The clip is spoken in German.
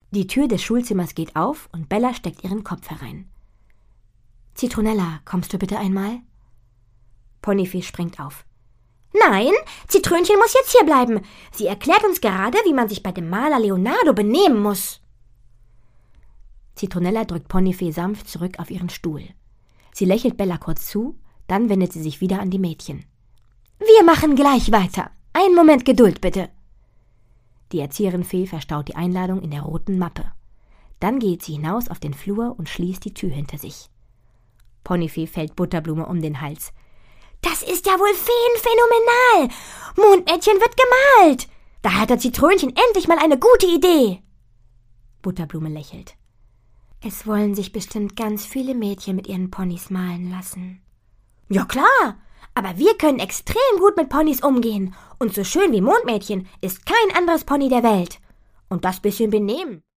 Die Tür des Schulzimmers geht auf und Bella steckt ihren Kopf herein. »Zitronella, kommst du bitte einmal?« Ponyfee springt auf. »Nein, Zitrönchen muss jetzt hier bleiben. Sie erklärt uns gerade, wie man sich bei dem Maler Leonardo benehmen muss.« Zitronella drückt Ponyfee sanft zurück auf ihren Stuhl. Sie lächelt Bella kurz zu, dann wendet sie sich wieder an die Mädchen. »Wir machen gleich weiter. Einen Moment Geduld, bitte.« Die Erzieherin Fee verstaut die Einladung in der roten Mappe. Dann geht sie hinaus auf den Flur und schließt die Tür hinter sich. Ponyfee fällt Butterblume um den Hals. »Das ist ja wohl phänomenal! Mondmädchen wird gemalt! Da hat der Zitrönchen endlich mal eine gute Idee!« Butterblume lächelt. »Es wollen sich bestimmt ganz viele Mädchen mit ihren Ponys malen lassen.« »Ja klar, aber wir können extrem gut mit Ponys umgehen. Und so schön wie Mondmädchen ist kein anderes Pony der Welt. Und das bisschen Benehmen.«